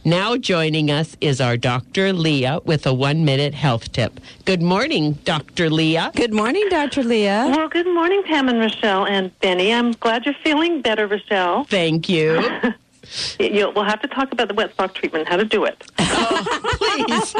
Now joining us is our Dr. Leah with a 1-minute health tip. Good morning, Dr. Leah. Good morning, Dr. Leah. Well, good morning, Pam and Rochelle and Benny. I'm glad you're feeling better, Rochelle. Thank you. We'll have to talk about the wet sock treatment, how to do it. Oh, please.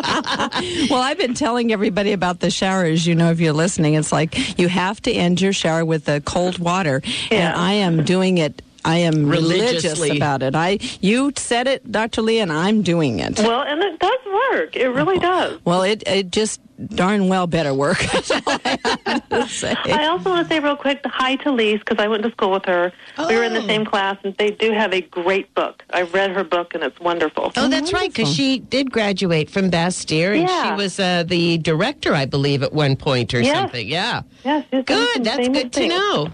Well, I've been telling everybody about the showers. You know, if you're listening, it's like you have to end your shower with the cold water. Yeah. And I am doing it. I am religious Religiously. about it. You said it, Dr. Leah, and I'm doing it. Well, and it does work. It really does. Well, it just darn well better work. That's all I have to say. I also want to say real quick, hi to Lise, because I went to school with her. We were in the Oh. same class, and they do have a great book. I read her book, and it's wonderful. Oh, that's right, because she did graduate from Bastyr, and Yeah. she was the director, I believe, at one point or Yes. something. Yeah. Yes, she's done some Good. That's famous good to things. know.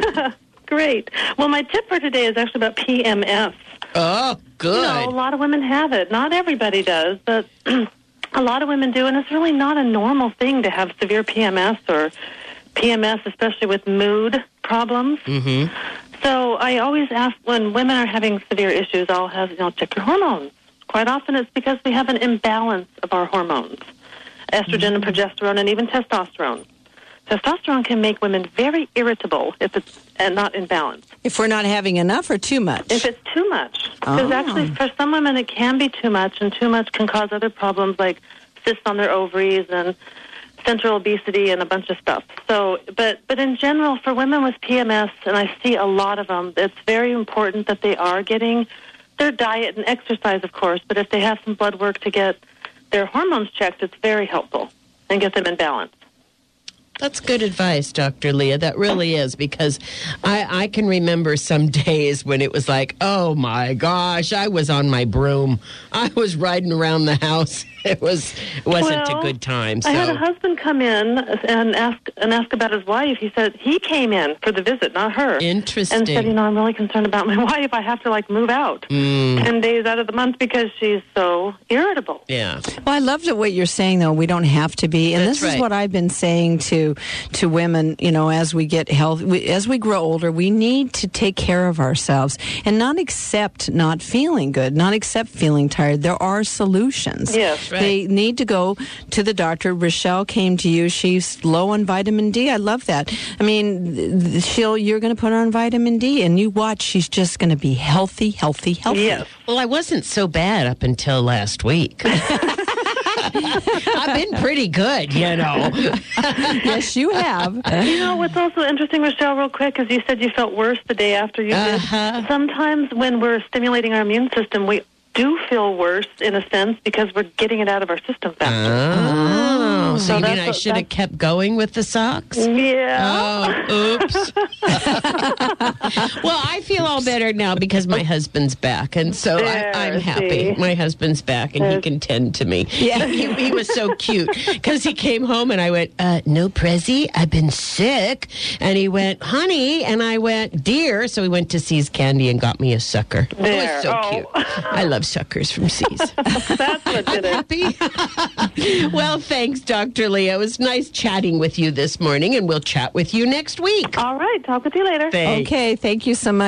Great. Well, my tip for today is actually about PMS. Oh, good. You know, a lot of women have it. Not everybody does, but a lot of women do, and it's really not a normal thing to have severe PMS or PMS, especially with mood problems. Mm-hmm. So I always ask when women are having severe issues, I'll have, check your hormones. Quite often it's because we have an imbalance of our hormones, estrogen and progesterone and even testosterone. Testosterone can make women very irritable if it's not in balance. If we're not having enough or too much? If it's too much. Because Oh. actually for some women it can be too much, and too much can cause other problems like cysts on their ovaries and central obesity and a bunch of stuff. So, but in general, for women with PMS, and I see a lot of them, it's very important that they are getting their diet and exercise, of course, but if they have some blood work to get their hormones checked, it's very helpful and get them in balance. That's good advice, Dr. Leah. That really is, because I can remember some days when it was like, oh my gosh, I was on my broom. I was riding around the house. It wasn't a good time. So I had a husband come in and ask about his wife. He said he came in for the visit, not her. Interesting. And said, I'm really concerned about my wife. I have to move out 10 days out of the month because she's so irritable. Yeah. Well, I loved what you're saying, though. We don't have to be. And That's this is right. what I've been saying to women, as we get as we grow older, we need to take care of ourselves and not accept not feeling good, not accept feeling tired. There are solutions. Yes. Right. They need to go to the doctor. Rochelle came to you. She's low on vitamin D. I love that. I mean, you're going to put her on vitamin D, and you watch, she's just going to be healthy. Yes. Well, I wasn't so bad up until last week. I've been pretty good, Yes, you have. What's also interesting, Rochelle, real quick, is you said you felt worse the day after you did. Sometimes when we're stimulating our immune system, we do feel worse in a sense because we're getting it out of our system faster. Oh, so you mean that's I what- should have kept going with the socks? Yeah. Oh, oops. Well, I feel all better now because my husband's back, and so I'm happy. see. My husband's back, and he can tend to me. Yeah, he was so cute because he came home, and I went, no, Prezi, I've been sick. And he went, honey, and I went, dear. So we went to See's Candy and got me a sucker. It There. was so Oh. cute. I love suckers from See's. That's what did it. Happy? Well, thanks, Dr. Leah. It was nice chatting with you this morning, and we'll chat with you next week. All right. Talk with you later. Thanks. Okay, thank you so much.